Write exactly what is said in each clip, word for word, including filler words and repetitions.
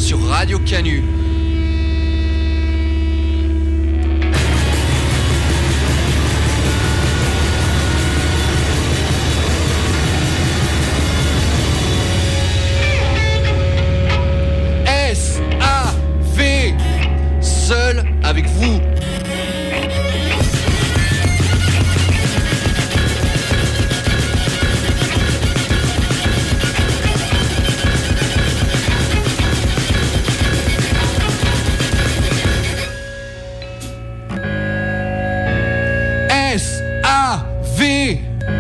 sur Radio Canu. S A V, seul avec vous. S A V.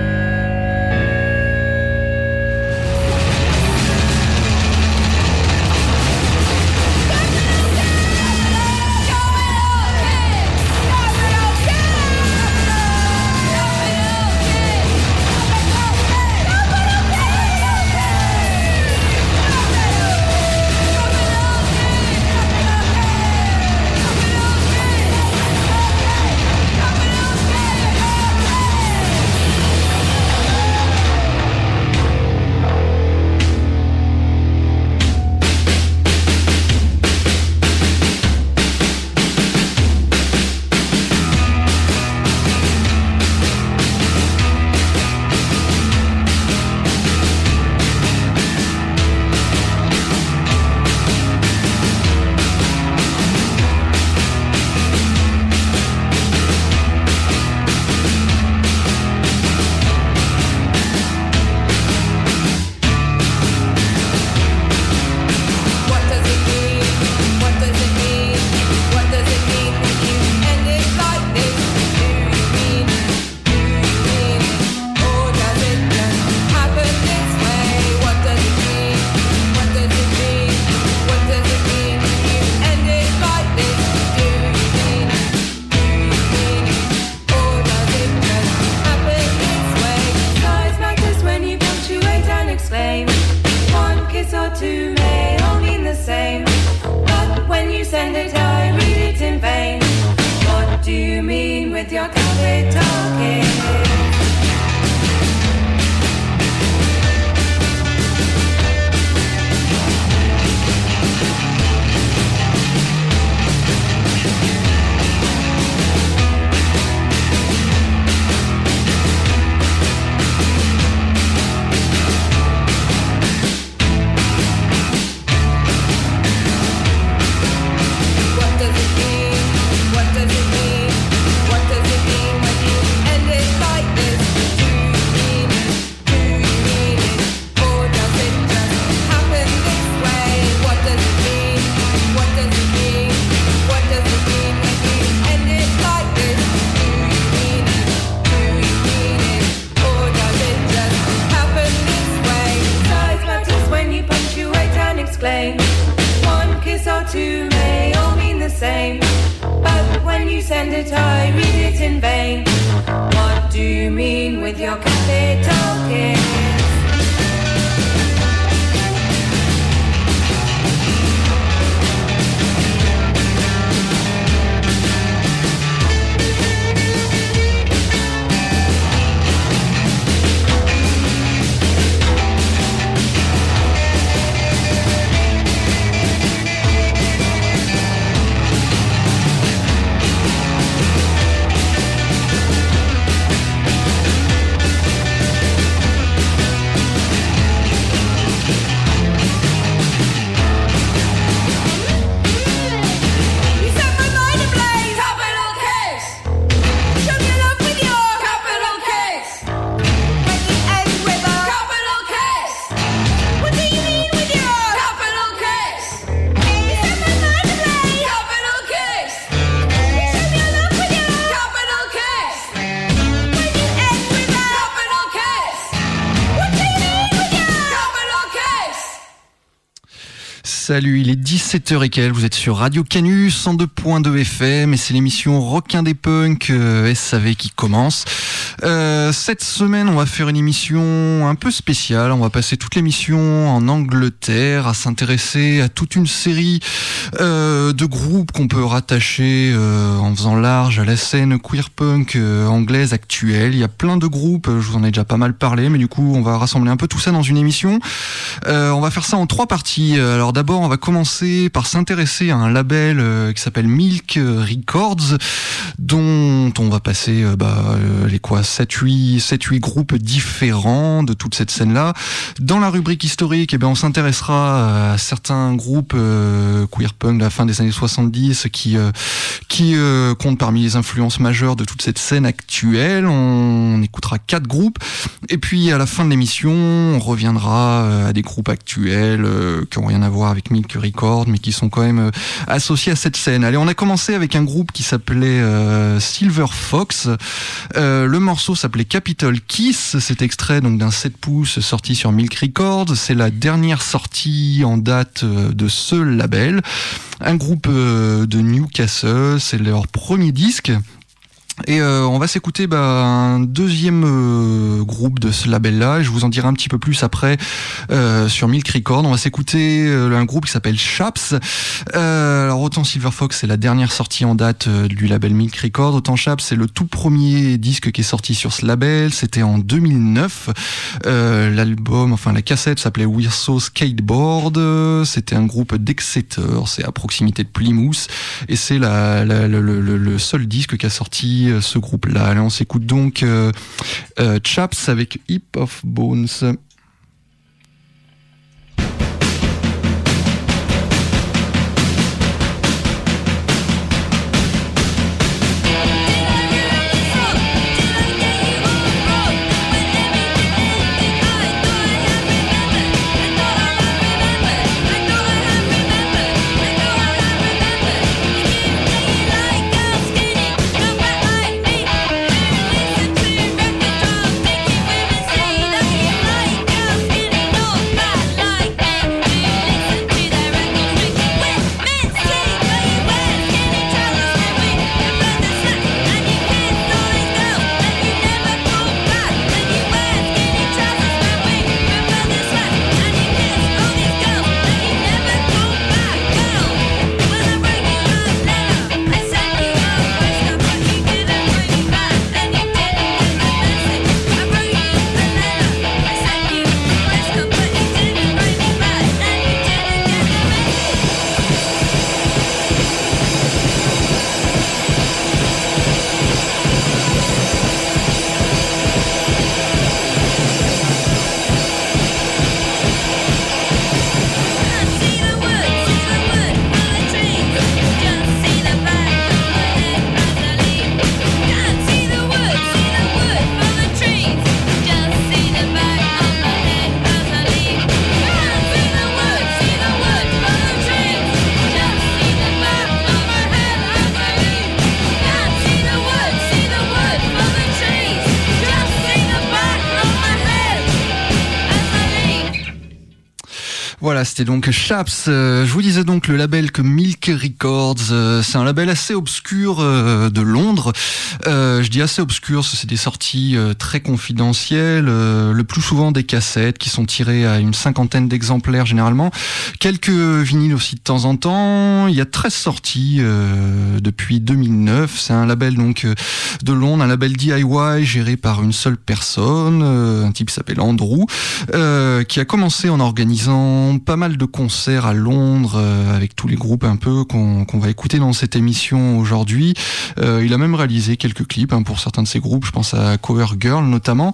Salut, il est dix-sept heures et quelques, vous êtes sur Radio Canu, cent deux point deux F M et c'est l'émission Requin des Punks euh, S A V qui commence. Euh, cette semaine, on va faire une émission un peu spéciale. On va passer toute l'émission en Angleterre à s'intéresser à toute une série euh, de groupes qu'on peut rattacher euh, en faisant large à la scène queer punk euh, anglaise actuelle. Il y a plein de groupes, je vous en ai déjà pas mal parlé, mais du coup, on va rassembler un peu tout ça dans une émission. Euh, on va faire ça en trois parties. Alors d'abord, on va commencer par s'intéresser à un label euh, qui s'appelle Milk Records, dont on va passer euh, bah, euh, les quoi sept huit groupes différents de toute cette scène-là. Dans la rubrique historique, eh bien, on s'intéressera à certains groupes euh, queer punk de la fin des années soixante-dix qui, euh, qui euh, comptent parmi les influences majeures de toute cette scène actuelle. On, on écoutera quatre groupes. Et puis à la fin de l'émission, on reviendra euh, à des groupes actuels euh, qui n'ont rien à voir avec Milk Records, mais qui sont quand même euh, associés à cette scène. Allez, on a commencé avec un groupe qui s'appelait euh, Silver Fox. Euh, le morceau s'appelait Capital Kiss. C'est extrait donc d'un sept pouces sorti sur Milk Records. C'est la dernière sortie en date euh, de ce label. Un groupe euh, de Newcastle, c'est leur premier disque. Et euh, on va s'écouter bah, un deuxième euh, groupe de ce label-là. Je vous en dirai un petit peu plus après euh, sur Milk Records. On va s'écouter euh, un groupe qui s'appelle Chaps. Euh, alors autant Silver Fox, c'est la dernière sortie en date euh, du label Milk Records. Autant Chaps, c'est le tout premier disque qui est sorti sur ce label. C'était en deux mille neuf. Euh, l'album, enfin la cassette s'appelait We're So Skateboard. C'était un groupe d'Exeter. C'est à proximité de Plymouth. Et c'est la, la, le, le, le seul disque qui a sorti ce groupe-là. Allez, on s'écoute donc euh, euh, Chaps avec Heap of Bones. Voilà, c'était donc Chaps. Euh, je vous disais donc le label que Milk Records, euh, c'est un label assez obscur euh, de Londres. Euh, je dis assez obscur, c'est des sorties euh, très confidentielles, euh, le plus souvent des cassettes qui sont tirées à une cinquantaine d'exemplaires généralement. Quelques vinyles aussi de temps en temps. Il y a treize sorties euh, depuis deux mille neuf. C'est un label donc euh, de Londres, un label D I Y géré par une seule personne, euh, un type qui s'appelle Andrew, euh, qui a commencé en organisant pas mal de concerts à Londres euh, avec tous les groupes un peu qu'on, qu'on va écouter dans cette émission aujourd'hui. Euh, il a même réalisé quelques clips hein, pour certains de ces groupes, je pense à Cover Girl notamment.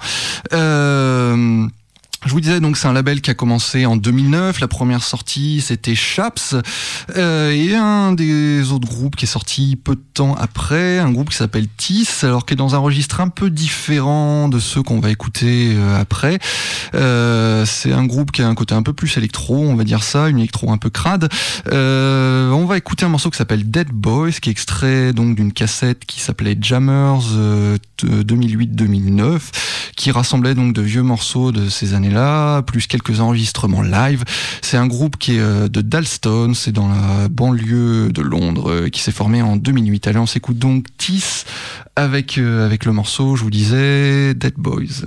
Euh, Je vous disais donc c'est un label qui a commencé en deux mille neuf. La première sortie c'était Chaps euh, et un des autres groupes qui est sorti peu de temps après, un groupe qui s'appelle Tiss, alors qui est dans un registre un peu différent de ceux qu'on va écouter euh, après. Euh, c'est un groupe qui a un côté un peu plus électro, on va dire ça, une électro un peu crade. Euh, on va écouter un morceau qui s'appelle Dead Boys, qui est extrait donc d'une cassette qui s'appelait Jammers euh, deux mille huit deux mille neuf, qui rassemblait donc de vieux morceaux de ces années-là. là, plus quelques enregistrements live. C'est un groupe qui est de Dalston, c'est dans la banlieue de Londres, qui s'est formé en deux mille huit. Allez, on s'écoute donc Teeth avec, euh, avec le morceau, je vous disais, Dead Boys.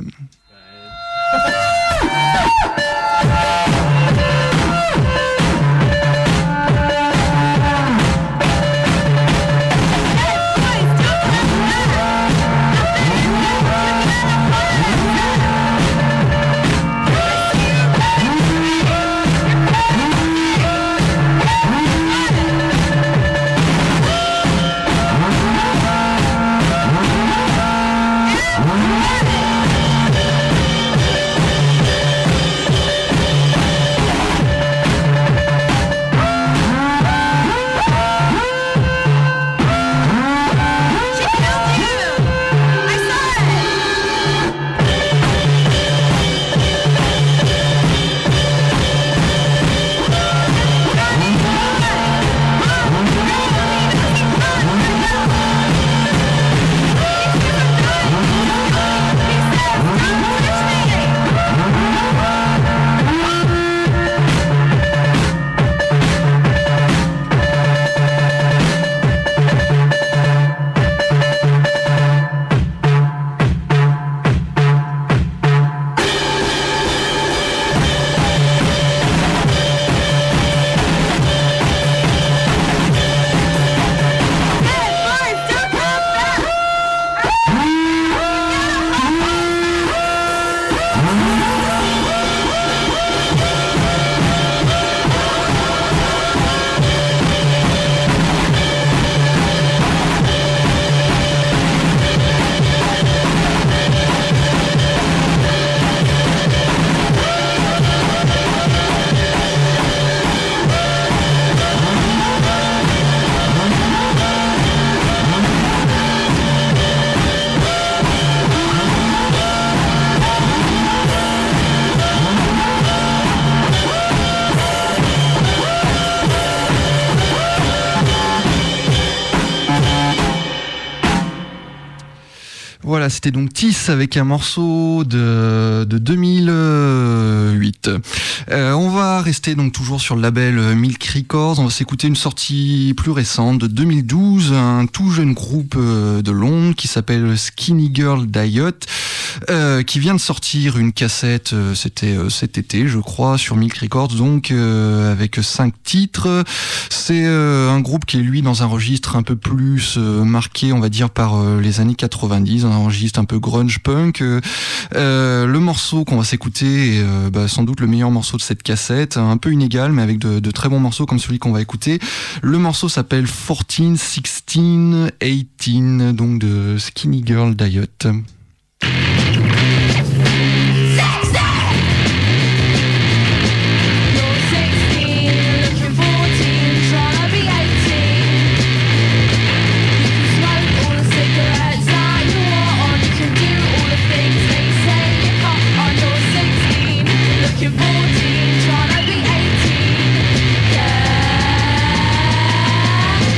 Voilà, c'était donc Teeth avec un morceau de, de deux mille huit. Euh, on va rester donc toujours sur le label Milk Records. On va s'écouter une sortie plus récente de deux mille douze, un tout jeune groupe de Londres qui s'appelle Skinny Girl Diet, euh, qui vient de sortir une cassette, c'était cet été je crois, sur Milk Records, donc euh, avec cinq titres. C'est euh, un groupe qui est lui dans un registre un peu plus euh, marqué, on va dire, par euh, les années quatre-vingt-dix, un registre un peu grunge punk. Euh, le morceau qu'on va s'écouter est euh, bah, sans doute le meilleur morceau de cette cassette, un peu inégal mais avec de, de très bons morceaux comme celui qu'on va écouter. Le morceau s'appelle quatorze, seize, dix-huit, donc de Skinny Girl Diet.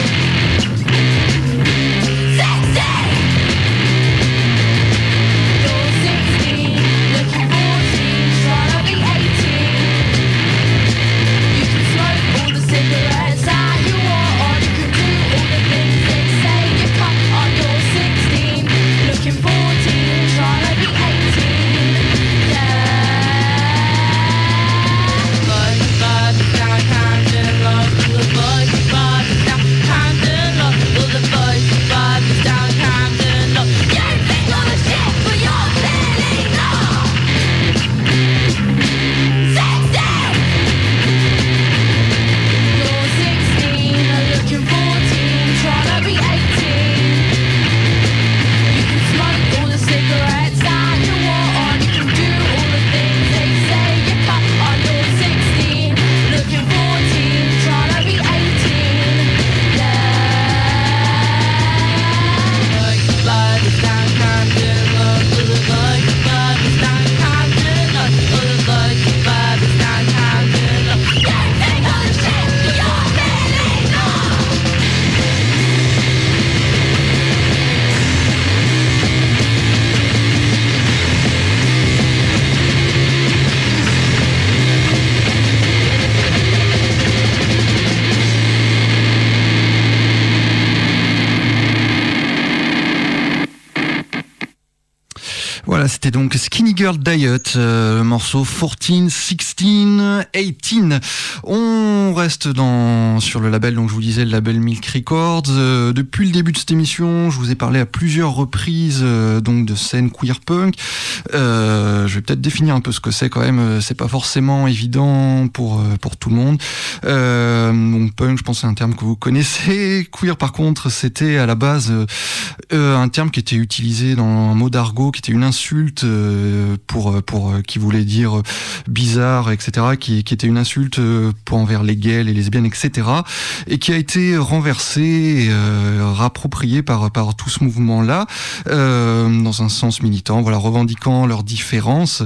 Sexy! c'était donc Skinny Girl Diet, euh, le morceau quatorze, seize, dix-huit. On reste dans, sur le label, donc je vous disais, le label Milk Records. Euh, depuis le début de cette émission, je vous ai parlé à plusieurs reprises euh, donc de scène queer punk. Euh, je vais peut-être définir un peu ce que c'est quand même. C'est pas forcément évident pour pour tout le monde. Euh, donc punk, je pense que c'est un terme que vous connaissez. Queer, par contre, c'était à la base euh, un terme qui était utilisé dans un mot d'argot, qui était une insulte euh, pour pour qui voulait dire bizarre, et cetera. Qui qui était une insulte pour envers les gays, les lesbiennes, et cetera. Et qui a été renversé, et, euh, rapproprié par par tout ce mouvement-là euh, dans un sens militant. Voilà, revendiquant leurs différences.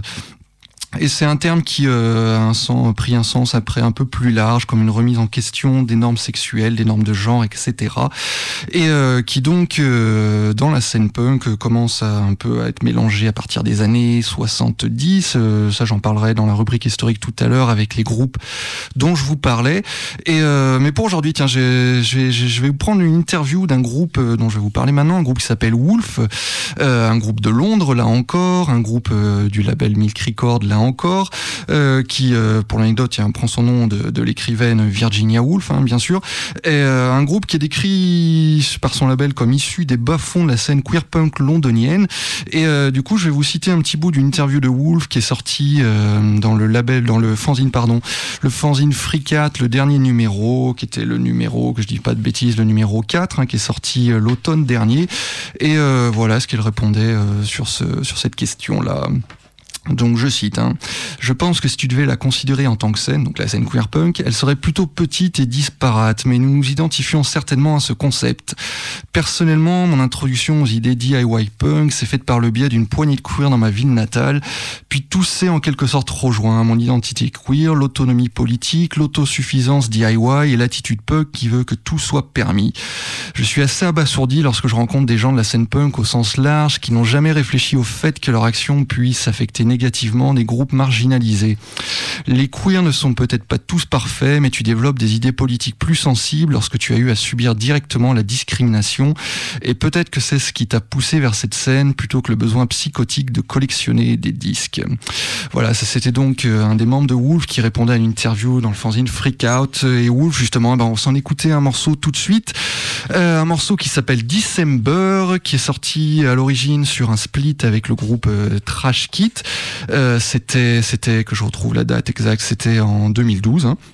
Et c'est un terme qui euh, a un sens, pris un sens après un peu plus large, comme une remise en question des normes sexuelles, des normes de genre, et cetera. Et euh, qui donc, euh, dans la scène punk, euh, commence à un peu à être mélangé à partir des années soixante-dix. Euh, ça, j'en parlerai dans la rubrique historique tout à l'heure avec les groupes dont je vous parlais. Et euh, mais pour aujourd'hui, tiens, je, je, je vais vous prendre une interview d'un groupe euh, dont je vais vous parler maintenant, un groupe qui s'appelle Wolf, euh, un groupe de Londres, là encore, un groupe euh, du label Milk Records, là encore, euh, qui, euh, pour l'anecdote, tiens, prend son nom de, de l'écrivaine Virginia Woolf, hein, bien sûr, et euh, un groupe qui est décrit par son label comme issu des bas-fonds de la scène queer punk londonienne. Et euh, du coup, je vais vous citer un petit bout d'une interview de Woolf qui est sortie euh, dans le label, dans le fanzine, pardon, le fanzine Freakat, le dernier numéro, qui était le numéro, que je dis pas de bêtises, le numéro quatre, hein, qui est sorti euh, l'automne dernier. Et euh, voilà ce qu'elle répondait euh, sur ce, sur cette question-là. Donc je cite, hein, je pense que si tu devais la considérer en tant que scène, donc la scène queer punk, elle serait plutôt petite et disparate, mais nous nous identifions certainement à ce concept. Personnellement, mon introduction aux idées D I Y punk s'est faite par le biais d'une poignée de queer dans ma ville natale, puis tout s'est en quelque sorte rejoint, mon identité queer, l'autonomie politique, l'autosuffisance D I Y et l'attitude punk qui veut que tout soit permis. Je suis assez abasourdi lorsque je rencontre des gens de la scène punk au sens large qui n'ont jamais réfléchi au fait que leur action puisse affecter négativement des groupes marginalisés. Les queers ne sont peut-être pas tous parfaits, mais tu développes des idées politiques plus sensibles lorsque tu as eu à subir directement la discrimination, et peut-être que c'est ce qui t'a poussé vers cette scène plutôt que le besoin psychotique de collectionner des disques. Voilà, ça c'était donc un des membres de Wolf qui répondait à une interview dans le fanzine Freak Out. Et Wolf, justement, ben on s'en écoutait un morceau tout de suite, euh, un morceau qui s'appelle December, qui est sorti à l'origine sur un split avec le groupe euh, Trash Kit. Euh, c'était, c'était, que je retrouve la date exacte, c'était en deux mille douze, hein.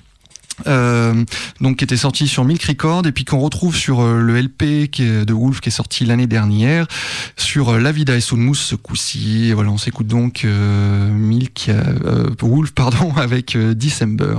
Euh, donc qui était sorti sur Milk Records et puis qu'on retrouve sur euh, le L P qui est de Wolf qui est sorti l'année dernière sur euh, La Vida es un Mousse ce coup-ci. Et voilà, on s'écoute donc euh, Milk, euh, Wolf pardon avec euh, December.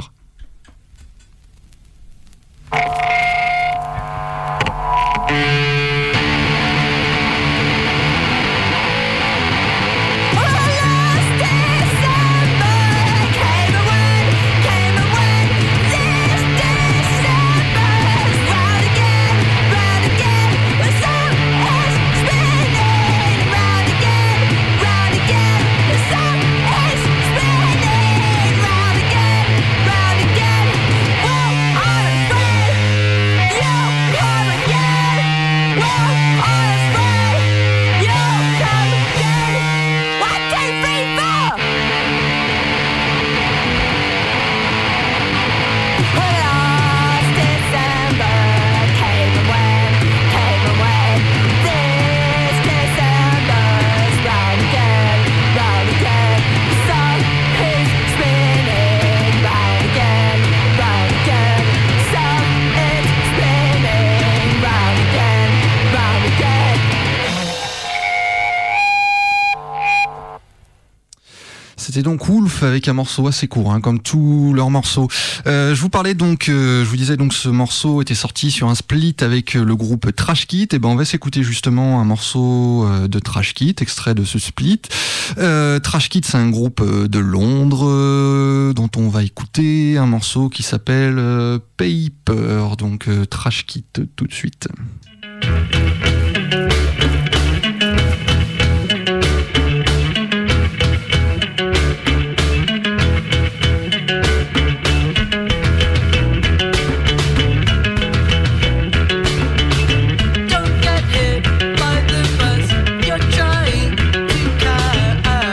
C'était donc Wolf avec un morceau assez court, hein, comme tous leurs morceaux. Euh, je vous parlais donc, euh, je vous disais donc ce morceau était sorti sur un split avec le groupe Trash Kit. Et ben on va s'écouter justement un morceau euh, de Trash Kit, extrait de ce split. Euh, Trash Kit, c'est un groupe euh, de Londres euh, dont on va écouter un morceau qui s'appelle euh, Paper. Donc euh, Trash Kit tout de suite. Don't get hit by the bus you're trying to catch.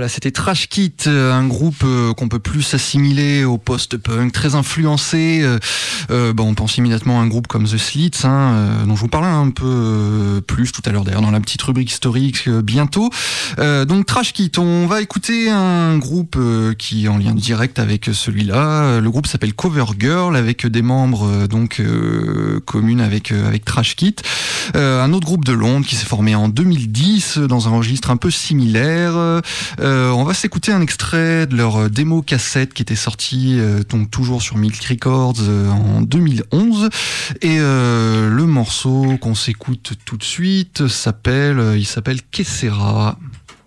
Voilà, c'était Trash Kit, un groupe euh, qu'on peut plus assimiler au post-punk, très influencé. Euh, euh, bon, on pense immédiatement à un groupe comme The Slits, hein, euh, dont je vous parlais un peu euh, plus tout à l'heure, d'ailleurs, dans la petite rubrique historique euh, bientôt. Euh, donc Trash Kit, on va écouter un groupe euh, qui est en lien direct avec celui-là. Le groupe s'appelle Cover Girl, avec des membres euh, donc euh, communs avec euh, avec Trash Kit. Euh, un autre groupe de Londres qui s'est formé en deux mille dix dans un registre un peu similaire. Euh, on va s'écouter un extrait de leur démo cassette qui était sorti euh, donc toujours sur Milk Records euh, en deux mille onze, et euh, le morceau qu'on s'écoute tout de suite s'appelle euh, il s'appelle Que Sera.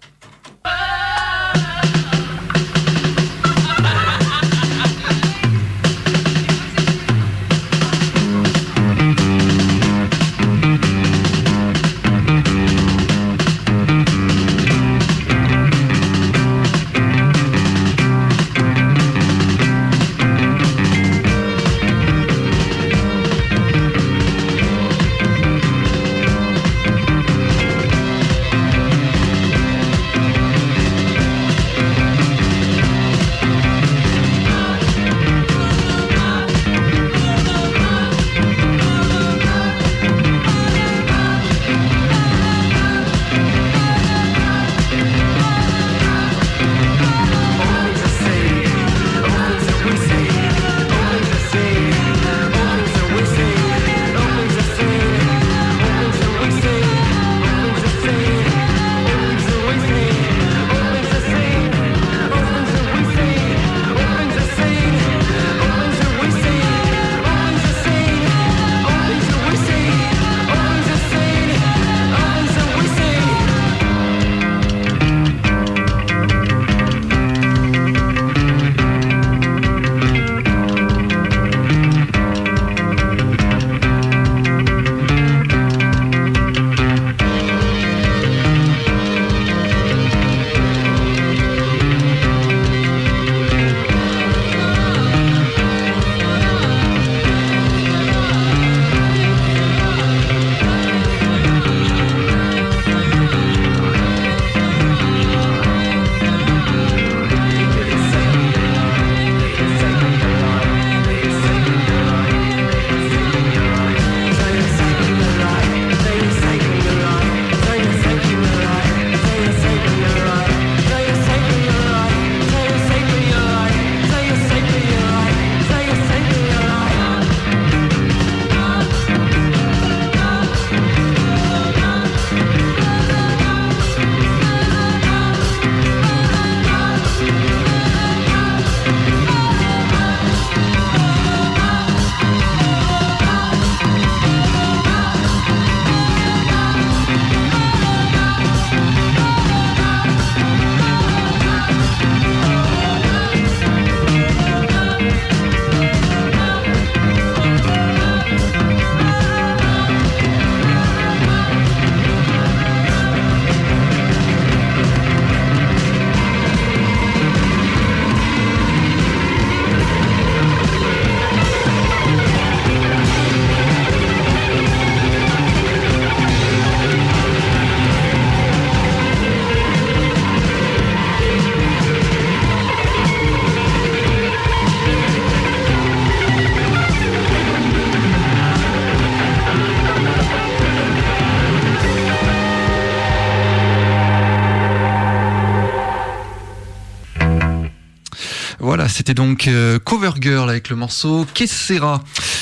Voilà, c'était donc euh, Cover Girl avec le morceau Que Sera.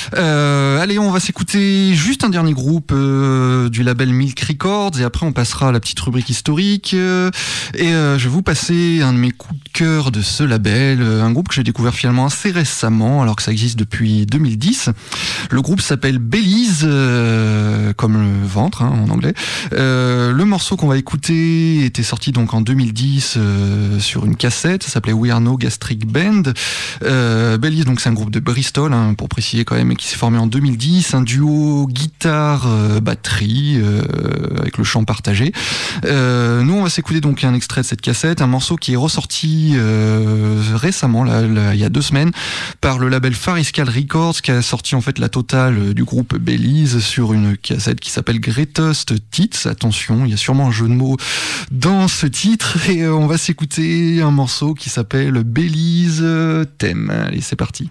Euh, allez, on va s'écouter juste un dernier groupe euh, du label Milk Records, et après on passera à la petite rubrique historique. Euh, et euh, je vais vous passer un de mes coups de cœur de ce label, euh, un groupe que j'ai découvert finalement assez récemment, alors que ça existe depuis deux mille dix. Le groupe s'appelle Belize, euh, comme le ventre hein, en anglais. Euh, le morceau qu'on va écouter était sorti donc en deux mille dix euh, sur une cassette, ça s'appelait We Are No Gastric Band. Euh, Belize, donc c'est un groupe de Bristol, hein, pour préciser quand même qui s'est formé en deux mille dix, un duo guitare-batterie euh, euh, avec le chant partagé. Euh, nous, on va s'écouter donc un extrait de cette cassette, un morceau qui est ressorti euh, récemment, là, là, il y a deux semaines, par le label Fariscal Records, qui a sorti en fait la totale du groupe Belize sur une cassette qui s'appelle Greatest Hits. Attention, il y a sûrement un jeu de mots dans ce titre, et euh, on va s'écouter un morceau qui s'appelle Belize Thème. Allez, c'est parti.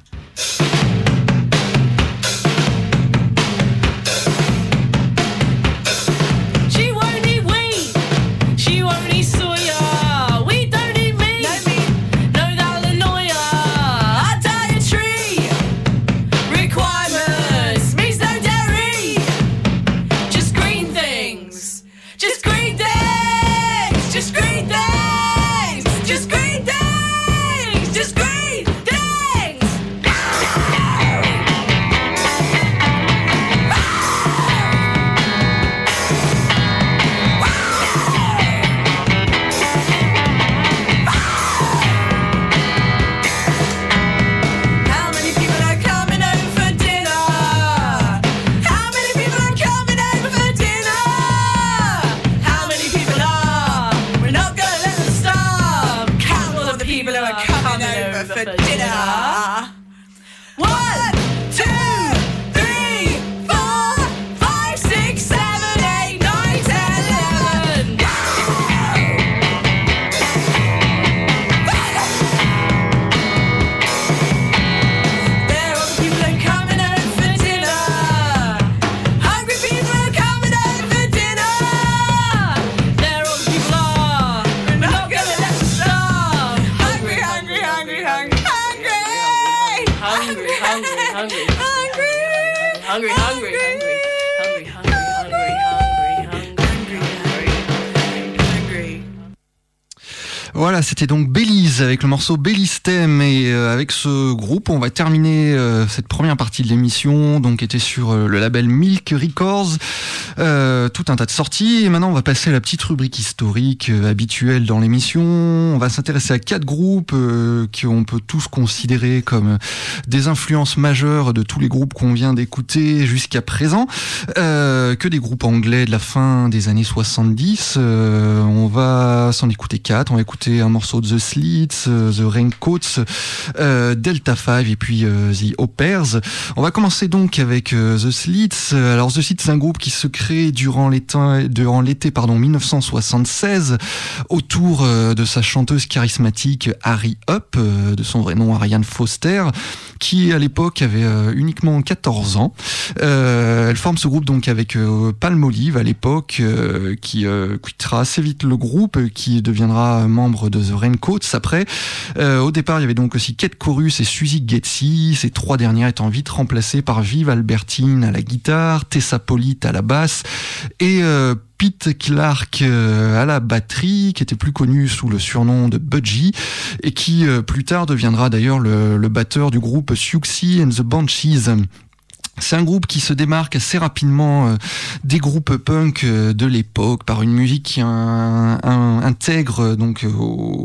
Voilà, c'était donc Belize avec le morceau Belize Thème, et euh, avec ce groupe on va terminer euh, cette première partie de l'émission, donc qui était sur euh, le label Milk Records, euh, tout un tas de sorties, et maintenant on va passer à la petite rubrique historique euh, habituelle dans l'émission. On va s'intéresser à quatre groupes euh, qu'on peut tous considérer comme des influences majeures de tous les groupes qu'on vient d'écouter jusqu'à présent, euh, que des groupes anglais de la fin des années soixante-dix. Euh, on va s'en écouter quatre, on va écouter un morceau de The Slits, euh, The Raincoats, euh, Delta Five et puis euh, The Hoppers. On va commencer donc avec euh, The Slits. Alors The Slits, c'est un groupe qui se crée durant l'été, durant l'été pardon, mille neuf cent soixante-seize autour euh, de sa chanteuse charismatique Harry Up, euh, de son vrai nom Ariane Foster, qui à l'époque avait euh, uniquement quatorze ans. Euh, elle forme ce groupe donc avec euh, Palmolive à l'époque, euh, qui euh, quittera assez vite le groupe, qui deviendra membre de The Raincoats après. Euh, au départ, il y avait donc aussi Kate Chorus et Suzy Getzy, ces trois dernières étant vite remplacées par Viv Albertine à la guitare, Tessa Pollitt à la basse et euh, Pete Clark euh, à la batterie, qui était plus connu sous le surnom de Budgie, et qui euh, plus tard deviendra d'ailleurs le, le batteur du groupe Siouxsie and the Banshees. C'est un groupe qui se démarque assez rapidement euh, des groupes punk euh, de l'époque par une musique qui un, un, intègre donc euh,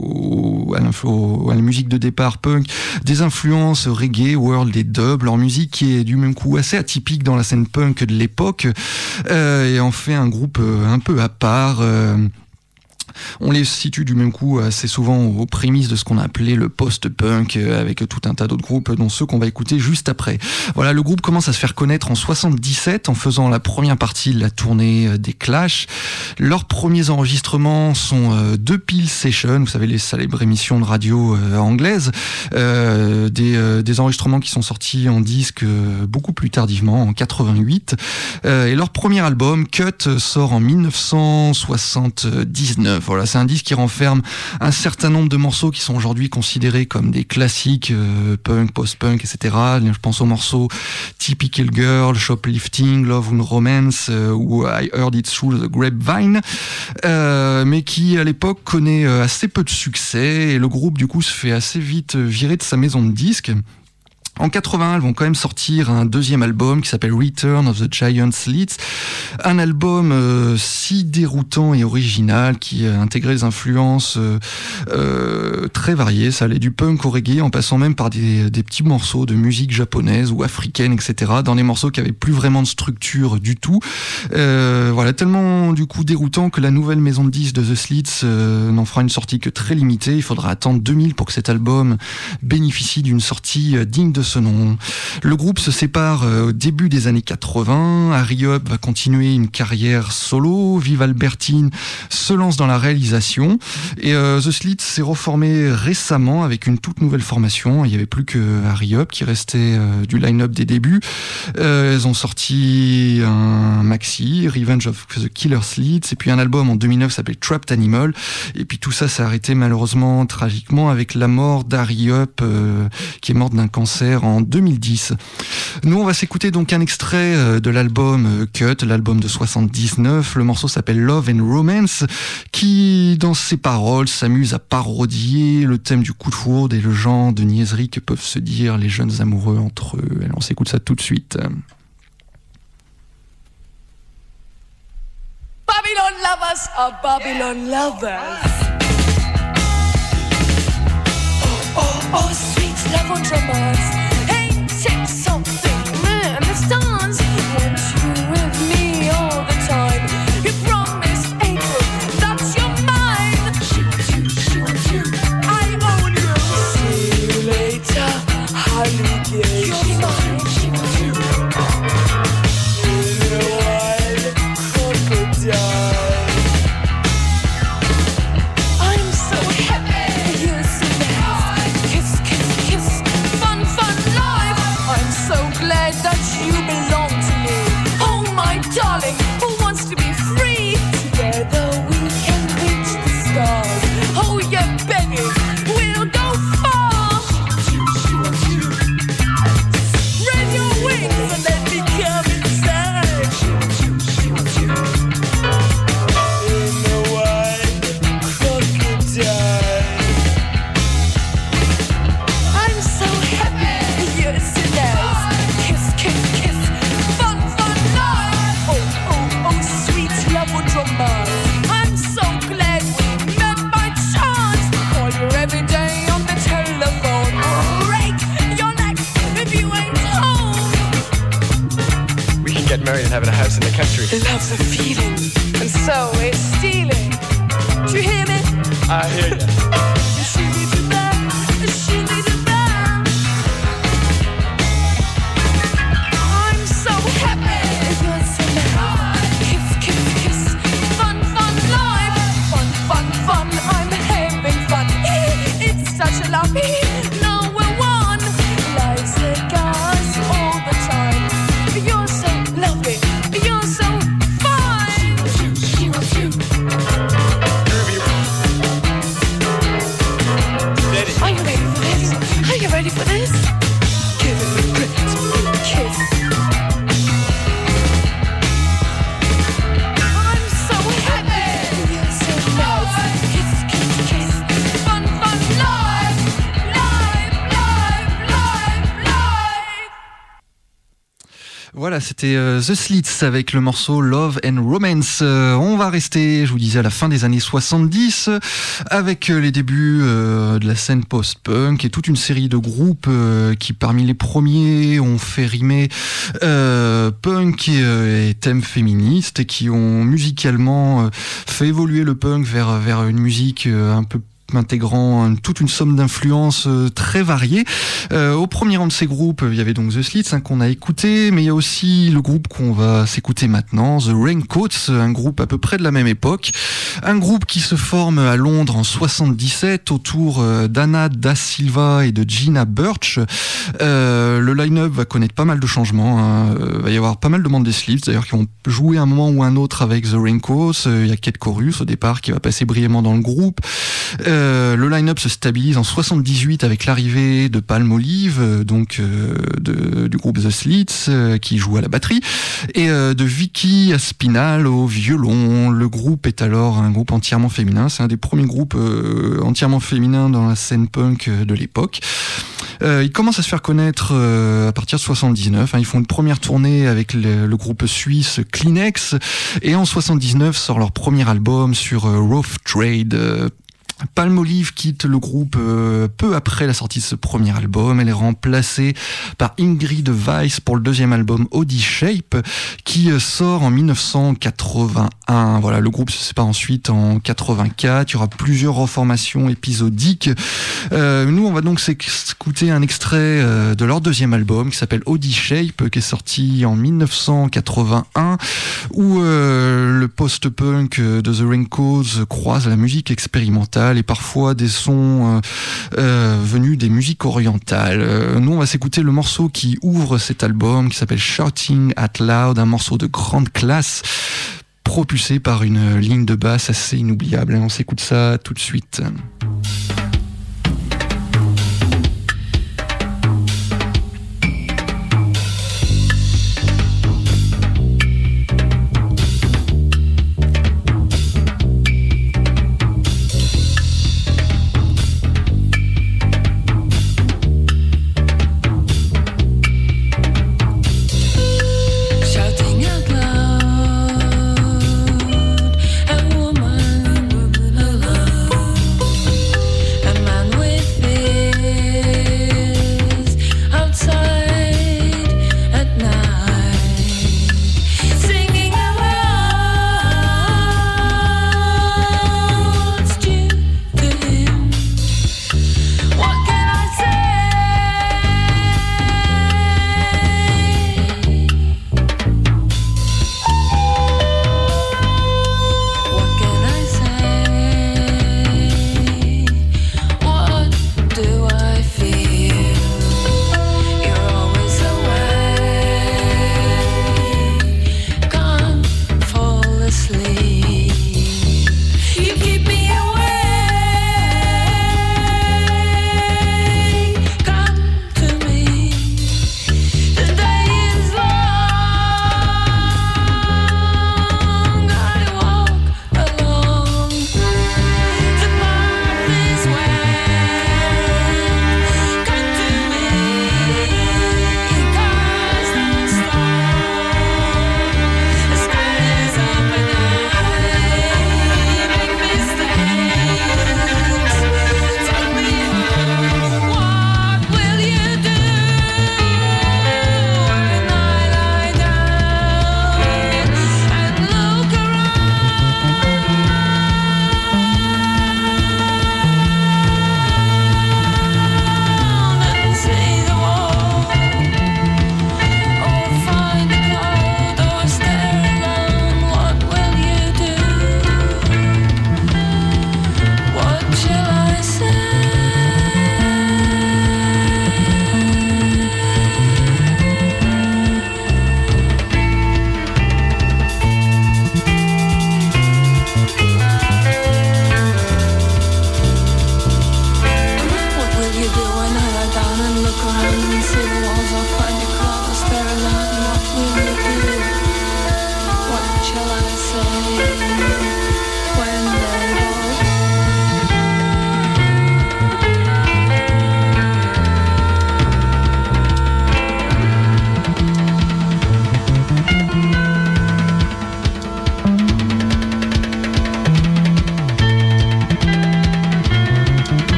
au, à, au, à la musique de départ punk des influences reggae, world et dub. Leur musique qui est du même coup assez atypique dans la scène punk de l'époque euh, et en fait un groupe euh, un peu à part. Euh, On les situe du même coup assez souvent aux prémices de ce qu'on a appelé le post-punk, avec tout un tas d'autres groupes, dont ceux qu'on va écouter juste après. Voilà, le groupe commence à se faire connaître en soixante-dix-sept en faisant la première partie de la tournée des Clash. Leurs premiers enregistrements sont euh, deux Peel Sessions, vous savez, les célèbres émissions de radio euh, anglaises, euh, des, euh, des enregistrements qui sont sortis en disque euh, beaucoup plus tardivement, en quatre-vingt-huit. Euh, et leur premier album, Cut, sort en mille neuf cent soixante-dix-neuf. Voilà, c'est un disque qui renferme un certain nombre de morceaux qui sont aujourd'hui considérés comme des classiques euh, punk, post-punk, et cetera. Je pense aux morceaux Typical Girl, Shoplifting, Love and Romance euh, ou I Heard It Through the Grapevine, euh, mais qui à l'époque connaît assez peu de succès et le groupe du coup se fait assez vite virer de sa maison de disques. En quatre-vingt-un, elles vont quand même sortir un deuxième album qui s'appelle Return of the Giant Slits, un album euh, si déroutant et original qui a intégré des influences euh, euh, très variées. Ça allait du punk au reggae en passant même par des, des petits morceaux de musique japonaise ou africaine, et cetera. Dans des morceaux qui avaient plus vraiment de structure du tout. Euh, voilà, tellement du coup déroutant que la nouvelle maison de disques de The Slits euh, n'en fera une sortie que très limitée. Il faudra attendre deux mille pour que cet album bénéficie d'une sortie euh, digne de ce nom. Le groupe se sépare euh, au début des années quatre-vingts. Harry Up va continuer une carrière solo. Viv Albertine se lance dans la réalisation. Et euh, The Slits s'est reformé récemment avec une toute nouvelle formation. Il n'y avait plus que Harry Up qui restait euh, du line-up des débuts. Euh, elles ont sorti un maxi, Revenge of the Killer Slits, et puis un album en deux mille neuf s'appelait Trapped Animal. Et puis tout ça s'est arrêté malheureusement tragiquement avec la mort d'Harry Up euh, qui est morte d'un cancer en deux mille dix. Nous on va s'écouter donc un extrait de l'album Cut, l'album de soixante-dix-neuf. Le morceau s'appelle Love and Romance, qui dans ses paroles s'amuse à parodier le thème du coup de foudre et le genre de niaiserie que peuvent se dire les jeunes amoureux entre eux. Alors on s'écoute ça tout de suite. Babylon lovers are Babylon lovers. Oh, oh, oh, sweet love and romance. Ain't it something, man, the stars want you with me all the time. You promised April that you're mine. Shoot you, shoot you, I own you. See you later, alligator. You're mine, shoot you. In a wild crocodile. I'm so happy you're so nice. Kiss, kiss, kiss, fun, fun life. I'm so glad that you belong to me. Oh my darling, who wants to be free? Together we can reach the stars. Oh yeah, baby, we'll go far. Spread your wings and let me come inside. In the wild crocodile. I'm so happy you're so nice. Kiss, kiss, kiss, fun, fun life. Oh, oh, oh, sweet love and romance. I'm so glad we met by chance. Call you every day on the telephone. Break your neck if you ain't home. We can get married and have a house in the country. Love's a feeling, and so it's stealing. Do you hear me? I hear ya. I'm so happy you're so nice. Kiss, kiss, kiss, fun, fun life. Fun, fun, fun, I'm having fun. It's such a lovely, now we're one. Life's like us all the time. You're so lovely, you're so fine. Groovy. Steady. Are you ready for this? Are you ready for this? Give it a great kiss. I'm so happy you're so nice. Kiss, kiss, kiss. Fun, fun, life, life, life, life, life. Voilà, c'était euh, The Slits avec le morceau Love and Romance. Euh, on va rester, je vous disais, à la fin des années soixante-dix avec euh, les débuts euh, de la scène post-punk et toute une série de groupes euh, qui, parmi les premiers, ont fait rimer euh, punk et, euh, et thèmes féministes et qui ont musicalement euh, fait évoluer le punk vers, vers une musique euh, un peu intégrant toute une somme d'influences très variées. Euh, au premier rang de ces groupes, il y avait donc The Slits hein, qu'on a écouté, mais il y a aussi le groupe qu'on va s'écouter maintenant, The Raincoats, un groupe à peu près de la même époque. Un groupe qui se forme à Londres en soixante-dix-sept autour d'Anna Da Silva et de Gina Birch. Euh, le line-up va connaître pas mal de changements. Hein. Il va y avoir pas mal de membres des Slits, d'ailleurs, qui vont jouer un moment ou un autre avec The Raincoats. Il y a Kate Chorus au départ qui va passer brillamment dans le groupe. Euh, Euh, le line-up se stabilise en soixante-dix-huit avec l'arrivée de Palmolive, euh, donc euh, de, du groupe The Slits, euh, qui joue à la batterie, et euh, de Vicky Aspinall au violon. Le groupe est alors un groupe entièrement féminin. C'est un des premiers groupes euh, entièrement féminins dans la scène punk de l'époque. Euh, ils commencent à se faire connaître euh, à partir de soixante-dix-neuf. Hein. Ils font une première tournée avec le, le groupe suisse Kleenex, et en soixante-dix-neuf sort leur premier album sur euh, Rough Trade. Euh, Palmolive quitte le groupe euh, peu après la sortie de ce premier album. Elle est remplacée par Ingrid Weiss pour le deuxième album Oddie Shape, qui euh, sort en dix-neuf cent quatre-vingt-un. Voilà, le groupe se sépare ensuite en quatre-vingt-quatre. Il y aura plusieurs reformations épisodiques. Euh, nous, on va donc s'écouter un extrait euh, de leur deuxième album qui s'appelle Oddie Shape, qui est sorti en dix-neuf cent quatre-vingt-un, où euh, le post-punk de The Raincoats croise la musique expérimentale et parfois des sons euh, euh, venus des musiques orientales. Euh, nous, on va s'écouter le morceau qui ouvre cet album, qui s'appelle Shouting at Loud, un morceau de grande classe, propulsé par une ligne de basse assez inoubliable. Et on s'écoute ça tout de suite.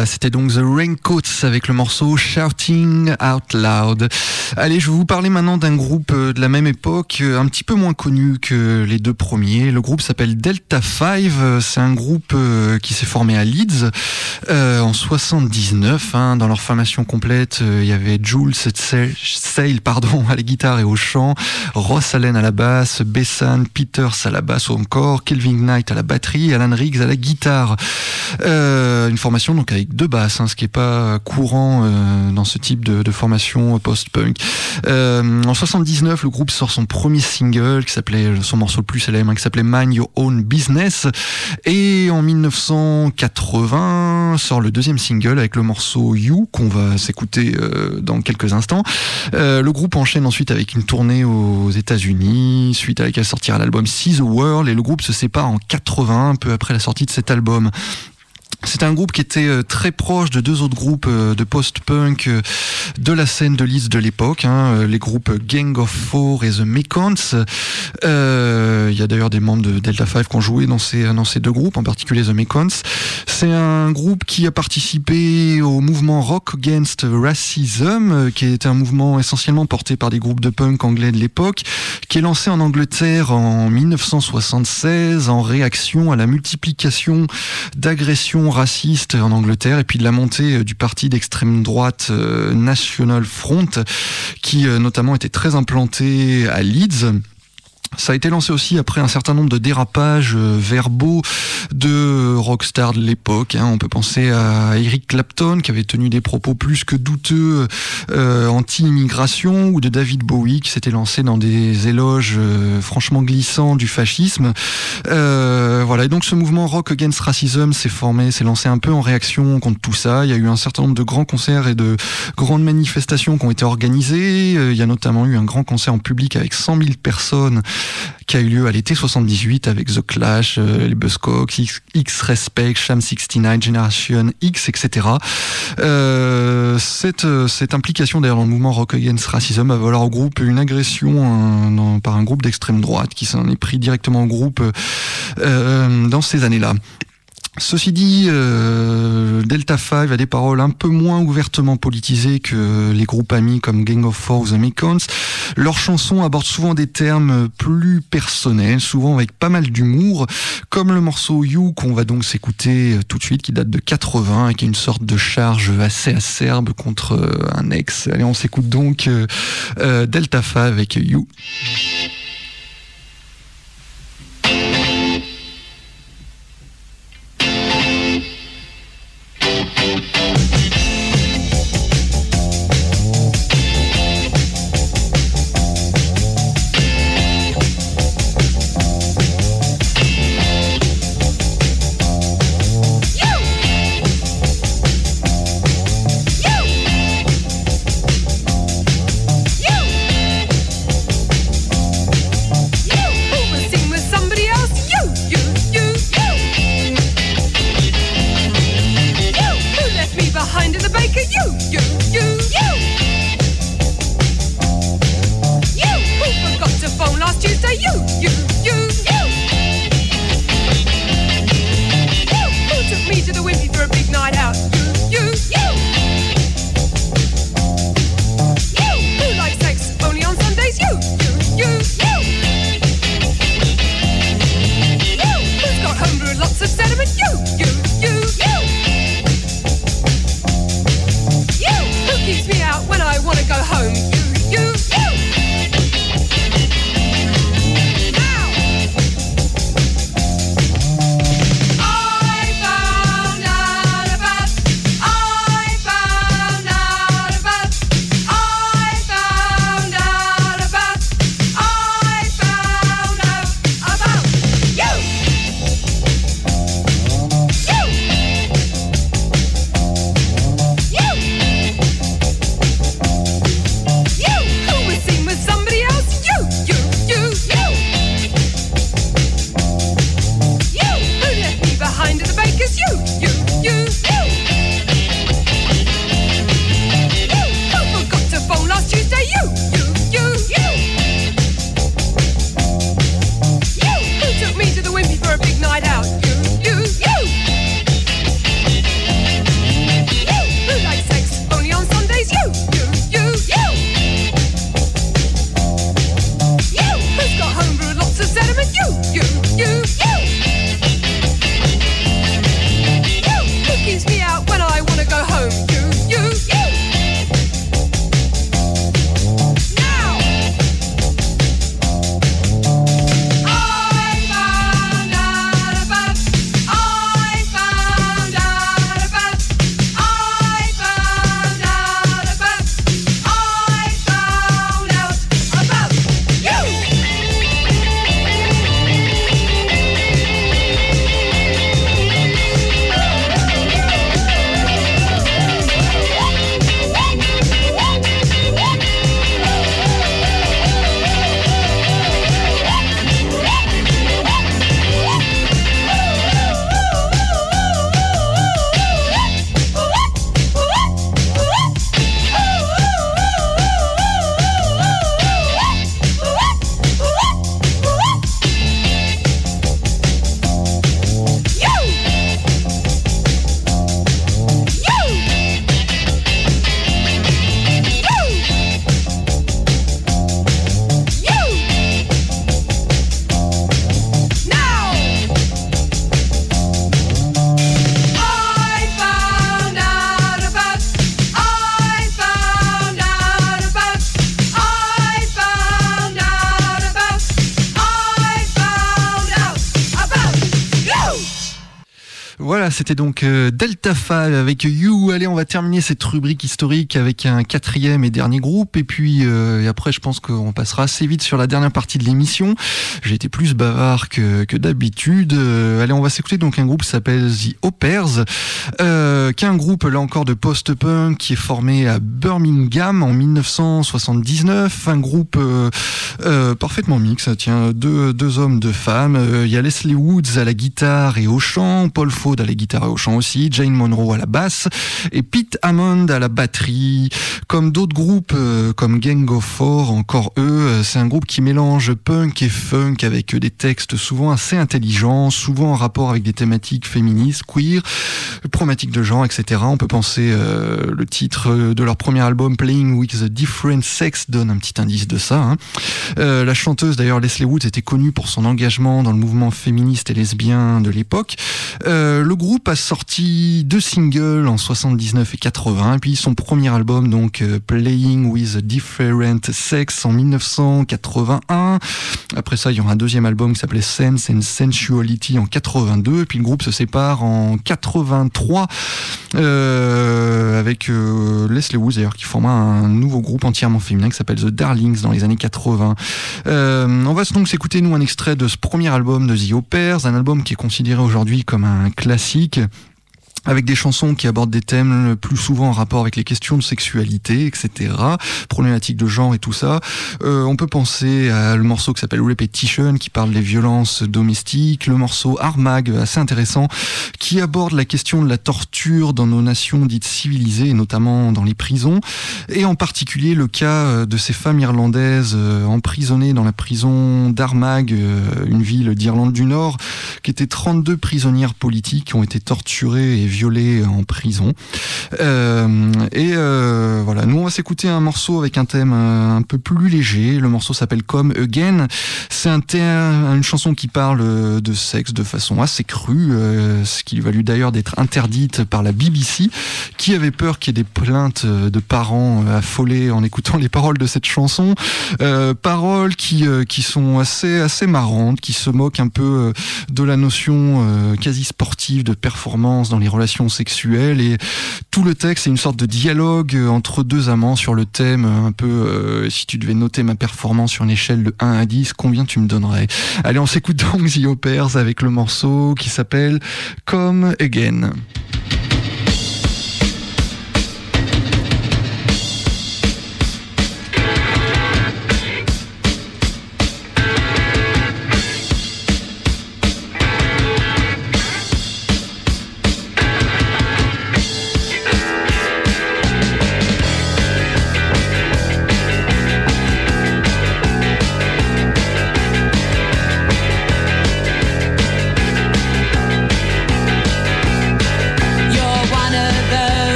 Voilà, c'était donc The Raincoats avec le morceau Shouting Out Loud. Allez, je vais vous parler maintenant d'un groupe de la même époque, un petit peu moins connu que les deux premiers. Le groupe s'appelle Delta Five. C'est un groupe qui s'est formé à Leeds euh, en soixante-dix-neuf. Hein. Dans leur formation complète, euh, il y avait Jules Sale pardon, à la guitare et au chant, Ross Allen à la basse, Bessan Peters à la basse ou encore Kelvin Knight à la batterie, Alan Riggs à la guitare. Euh, une formation donc avec deux basses, hein, ce qui est pas courant euh, dans ce type de, de formation post-punk. Euh, en soixante-dix-neuf, le groupe sort son premier single qui s'appelait, son morceau le plus célèbre, hein, qui s'appelait Mind Your Own Business. Et en mille neuf cent quatre-vingts sort le deuxième single avec le morceau You qu'on va s'écouter euh, dans quelques instants. Euh, le groupe enchaîne ensuite avec une tournée aux États-Unis, suite à laquelle sortira l'album See the World, et le groupe se sépare en quatre-vingts, peu après la sortie de cet album. C'est un groupe qui était très proche de deux autres groupes de post-punk de la scène de Leeds de l'époque, hein, les groupes Gang of Four et The Mekons. Euh, il y a d'ailleurs des membres de Delta Five qui ont joué dans ces, dans ces deux groupes, en particulier The Mekons. C'est un groupe qui a participé au mouvement Rock Against Racism, qui était un mouvement essentiellement porté par des groupes de punk anglais de l'époque, qui est lancé en Angleterre en mille neuf cent soixante-seize en réaction à la multiplication d'agressions racistes en Angleterre et puis de la montée du parti d'extrême droite euh, National Front qui euh, notamment était très implanté à Leeds. Ça a été lancé aussi après un certain nombre de dérapages euh, verbaux de rockstars de l'époque. Hein. On peut penser à Eric Clapton qui avait tenu des propos plus que douteux euh, anti-immigration, ou de David Bowie qui s'était lancé dans des éloges euh, franchement glissants du fascisme. Euh, voilà. Et donc ce mouvement Rock Against Racism s'est formé, s'est lancé un peu en réaction contre tout ça. Il y a eu un certain nombre de grands concerts et de grandes manifestations qui ont été organisées. Euh, il y a notamment eu un grand concert en public avec cent mille personnes qui a eu lieu à l'été soixante-dix-huit avec The Clash, euh, les Buzzcocks, X, X-Respect, Sham soixante-neuf, Generation X, et cetera. Euh, cette, cette implication d'ailleurs dans le mouvement Rock Against Racism va valoir au groupe une agression hein, dans, par un groupe d'extrême droite qui s'en est pris directement au groupe euh, dans ces années-là. Ceci dit, euh, Delta Five a des paroles un peu moins ouvertement politisées que les groupes amis comme Gang of Four ou The Mekons. Leurs chansons abordent souvent des termes plus personnels, souvent avec pas mal d'humour, comme le morceau You qu'on va donc s'écouter tout de suite, qui date de quatre-vingts et qui est une sorte de charge assez acerbe contre un ex. Allez, on s'écoute donc euh, Delta Five avec You. You! c'était donc euh, Delta Five avec You. Allez, on va terminer cette rubrique historique avec un quatrième et dernier groupe. Et puis euh, et après, je pense qu'on passera assez vite sur la dernière partie de l'émission. J'ai été plus bavard que, que d'habitude. Euh, allez, on va s'écouter donc un groupe qui s'appelle The Hoppers, euh, qui est un groupe là encore de post-punk qui est formé à Birmingham en mille neuf cent soixante-dix-neuf. Un groupe euh, euh, parfaitement mix. Tiens, deux, deux hommes, deux femmes. Il euh, y a Leslie Woods à la guitare et au chant, Paul Ford à la guitare et au chant aussi, Jane Monroe à la basse et Pete Hammond à la batterie. Comme d'autres groupes euh, comme Gang of Four, encore eux, euh, c'est un groupe qui mélange punk et funk avec des textes souvent assez intelligents, souvent en rapport avec des thématiques féministes, queer, problématiques de genre, et cetera. On peut penser euh, le titre de leur premier album Playing with a Different Sex donne un petit indice de ça. Hein. Euh, la chanteuse d'ailleurs Leslie Woods était connue pour son engagement dans le mouvement féministe et lesbien de l'époque. Euh, le groupe a sorti deux singles en soixante-dix-neuf et quatre-vingts, et puis son premier album donc euh, Playing with a Different Sex en mille neuf cent quatre-vingt-un. Après ça, il y aura un deuxième album qui s'appelait Sense and Sensuality en quatre-vingt-deux, et puis le groupe se sépare en quatre-vingt-trois euh, avec euh, Leslie Woods d'ailleurs qui forma un nouveau groupe entièrement féminin qui s'appelle The Darlings dans les années quatre-vingts. Euh, on va donc s'écouter nous un extrait de ce premier album de The Hoppers, un album qui est considéré aujourd'hui comme un classique, avec des chansons qui abordent des thèmes le plus souvent en rapport avec les questions de sexualité, et cetera, problématiques de genre et tout ça. Euh, on peut penser à le morceau qui s'appelle Repetition, qui parle des violences domestiques, le morceau Armag, assez intéressant, qui aborde la question de la torture dans nos nations dites civilisées, et notamment dans les prisons, et en particulier le cas de ces femmes irlandaises emprisonnées dans la prison d'Armagh, une ville d'Irlande du Nord, qui étaient trente-deux prisonnières politiques qui ont été torturées et violées en prison. Euh, et euh, voilà, nous on va s'écouter un morceau avec un thème un peu plus léger. Le morceau s'appelle Come Again. C'est un thème, une chanson qui parle de sexe de façon assez crue, euh, ce qui lui valut d'ailleurs d'être interdite par la B B C, qui avait peur qu'il y ait des plaintes de parents affolés en écoutant les paroles de cette chanson. Euh, paroles qui euh, qui sont assez assez marrantes, qui se moquent un peu de la notion euh, quasi sportive de performance dans les relations sexuelles, et tout le texte est une sorte de dialogue entre deux amants sur le thème un peu euh, si tu devais noter ma performance sur une échelle de un à dix, combien tu me donnerais? Allez, on s'écoute donc The Hoppers avec le morceau qui s'appelle Come Again.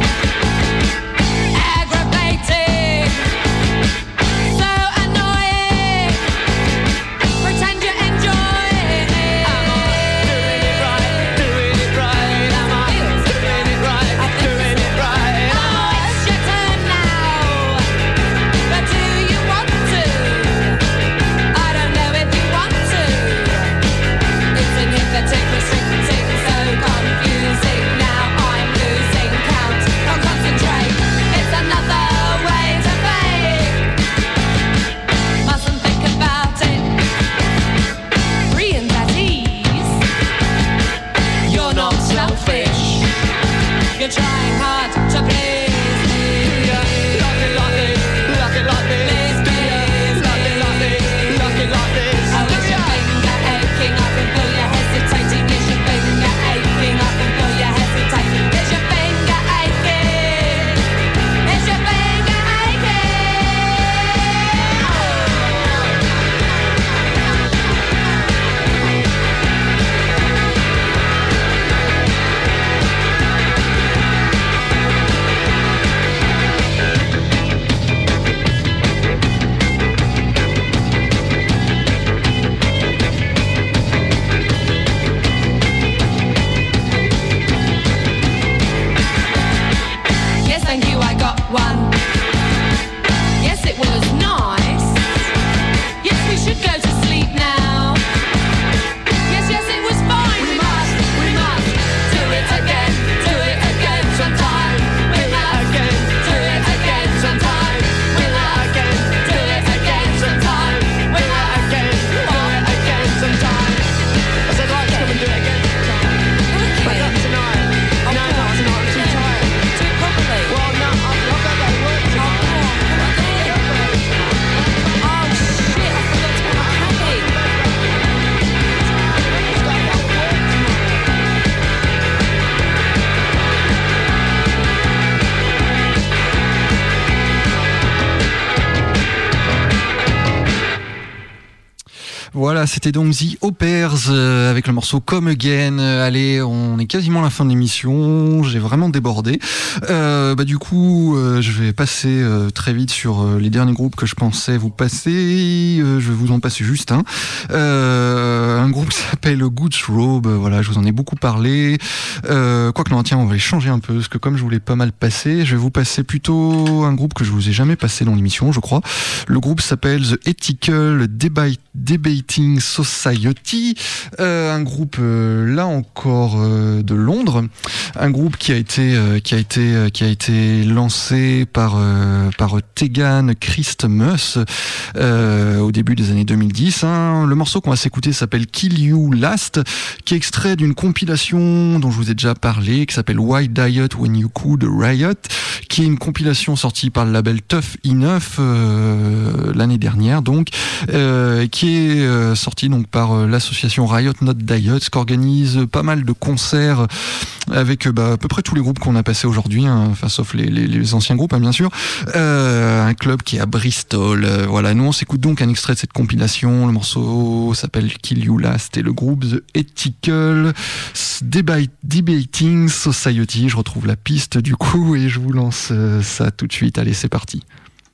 Aggravating, so annoying. Voilà, c'était donc The Hoppers euh, avec le morceau Come Again. Euh, allez, on est quasiment à la fin de l'émission. J'ai vraiment débordé. Euh, bah du coup, euh, je vais passer euh, très vite sur euh, les derniers groupes que je pensais vous passer. Euh, je vais vous en passer juste un. Euh, un groupe qui s'appelle Goods Robe. Voilà, je vous en ai beaucoup parlé. Euh, Quoique non, tiens, on va les changer un peu parce que comme je vous l'ai pas mal passé, je vais vous passer plutôt un groupe que je vous ai jamais passé dans l'émission, je crois. Le groupe s'appelle The Ethical Debate Debating Society, euh, un groupe euh, là encore euh, de Londres, un groupe qui a été euh, qui a été euh, qui a été lancé par euh, par Tegan Christmas euh, au début des années deux mille dix. Hein. Le morceau qu'on va s'écouter s'appelle Kill You Last, qui est extrait d'une compilation dont je vous ai déjà parlé, qui s'appelle Why Diet When You Could Riot, qui est une compilation sortie par le label Tough Enough euh, l'année dernière, donc euh, qui est euh, sortie donc par euh, l'association Riot Not Diet, qui organise pas mal de concerts avec bah, à peu près tous les groupes qu'on a passés aujourd'hui, hein, enfin sauf les, les, les anciens groupes hein, bien sûr. Euh, un club qui est à Bristol. Euh, voilà, nous on s'écoute donc un extrait de cette compilation. Le morceau s'appelle Kill You Last et le groupe The Ethical Debate, Debating Society. Je retrouve la piste du coup et je vous lance euh, ça tout de suite. Allez, c'est parti.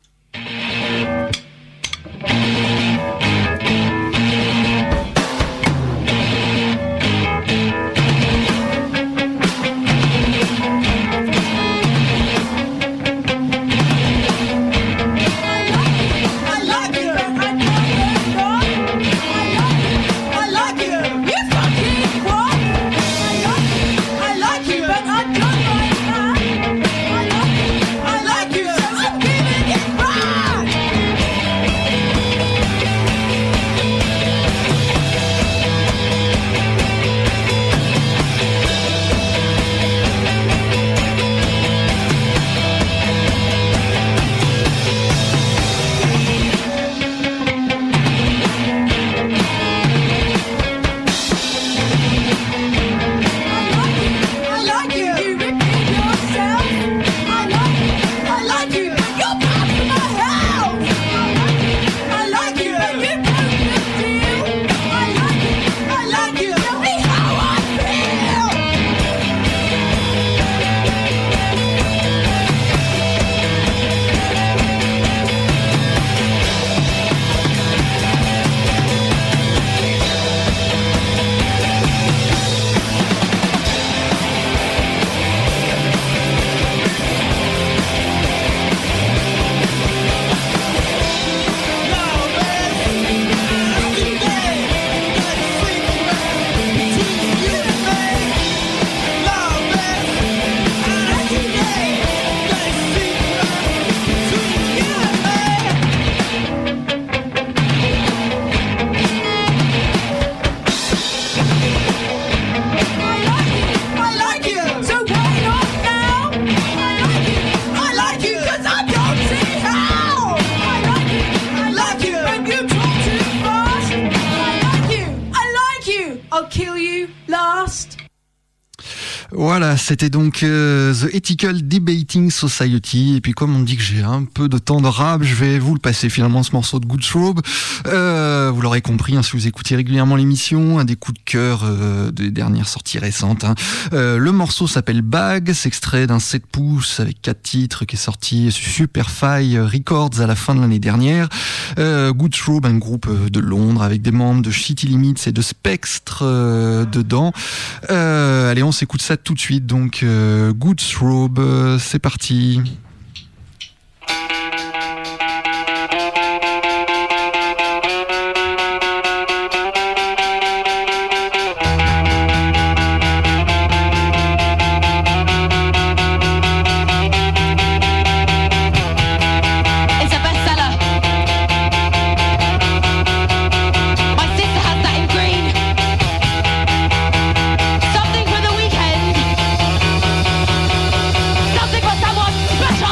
Voilà, c'était donc euh, The Ethical Debating Society. Et puis comme on dit que j'ai un peu de temps de rap, je vais vous le passer finalement ce morceau de Goods Robe. Euh, vous l'aurez compris hein, si vous écoutez régulièrement l'émission, un des coups de cœur euh, des dernières sorties récentes. Hein. Euh, le morceau s'appelle Bag, c'est extrait d'un sept pouces avec quatre titres qui est sorti sur Superfly Records à la fin de l'année dernière. Euh, Goods Robe, un groupe de Londres avec des membres de Shitty Limits et de Spectre euh, dedans. Euh, allez, on s'écoute ça tout de suite, donc euh, Goods Robe, euh, c'est parti. Something for the weekend. Something for someone special.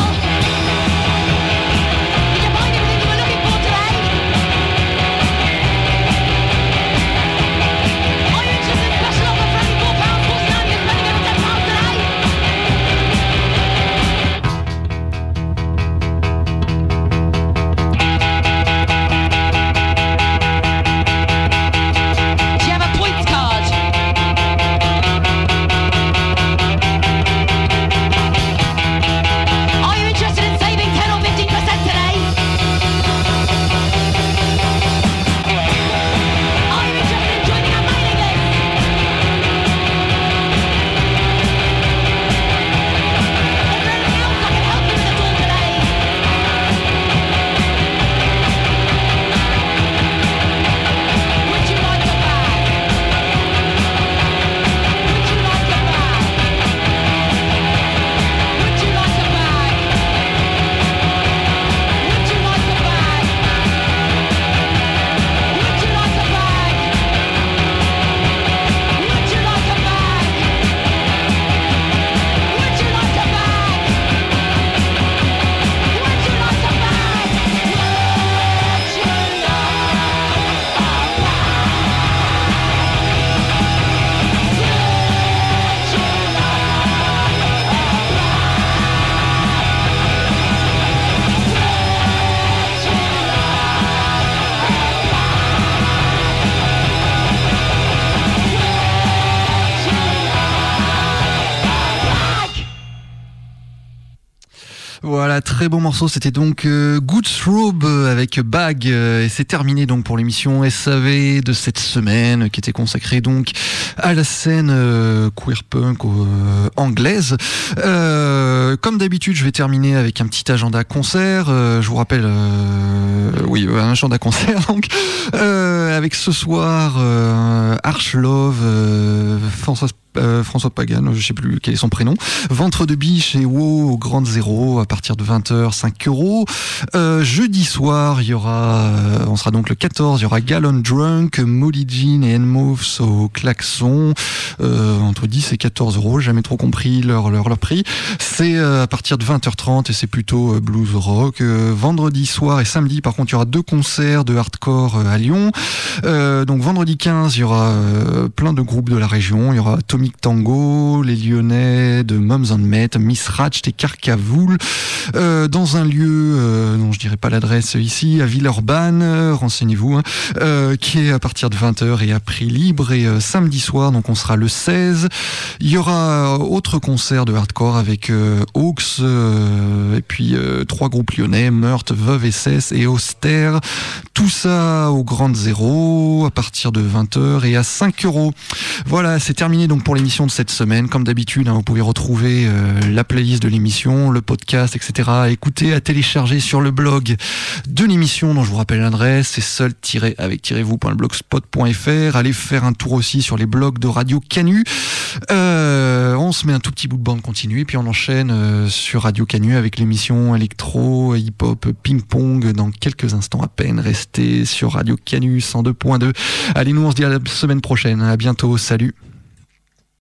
Voilà, très beau morceau, c'était donc euh, Good Throbe avec Bag, euh, et c'est terminé donc pour l'émission S A V de cette semaine qui était consacrée donc à la scène euh, queer punk euh, anglaise. Euh, comme d'habitude, je vais terminer avec un petit agenda concert. Euh, je vous rappelle, euh, oui, un agenda concert donc euh, avec ce soir euh, Arch Love, euh, François Euh, François Pagan, je sais plus quel est son prénom. Ventre de biche et WoW au Grand Zéro à partir de vingt heures, cinq euros. Euh, jeudi soir, il y aura, euh, on sera donc le quatorze, il y aura Gallon Drunk, Molly Jean et N-Moves au Klaxon, euh, entre dix et quatorze euros. J'ai jamais trop compris leur, leur, leur prix. C'est euh, à partir de vingt heures trente et c'est plutôt euh, blues rock. Euh, vendredi soir et samedi, par contre, il y aura deux concerts de hardcore euh, à Lyon. Euh, donc vendredi quinze, il y aura euh, plein de groupes de la région. Il y aura Atomic Tango, les Lyonnais de Mums and Met, Miss Ratched et Carcavoul, euh, dans un lieu euh, dont je dirais pas l'adresse ici, à Villeurbanne, euh, renseignez-vous, hein, euh, qui est à partir de vingt heures et à prix libre. Et euh, samedi soir, donc on sera le seize, il y aura autre concert de hardcore avec euh, Hawks, euh, et puis euh, trois groupes lyonnais, Meurthe, Veuve S S et Austère. Tout ça au Grand Zéro à partir de vingt heures et à cinq euros. Voilà, c'est terminé donc pour l'émission de cette semaine. Comme d'habitude, hein, vous pouvez retrouver euh, la playlist de l'émission, le podcast, et cetera à écouter, à télécharger sur le blog de l'émission, dont je vous rappelle l'adresse, c'est seul-avec-vous point blogspot point fr. Allez faire un tour aussi sur les blogs de Radio Canu. Euh, on se met un tout petit bout de bande continue, et puis on enchaîne euh, sur Radio Canu avec l'émission électro, hip-hop, ping-pong dans quelques instants à peine. Restez sur Radio Canu cent deux point deux. Allez, nous on se dit à la semaine prochaine. À bientôt, salut.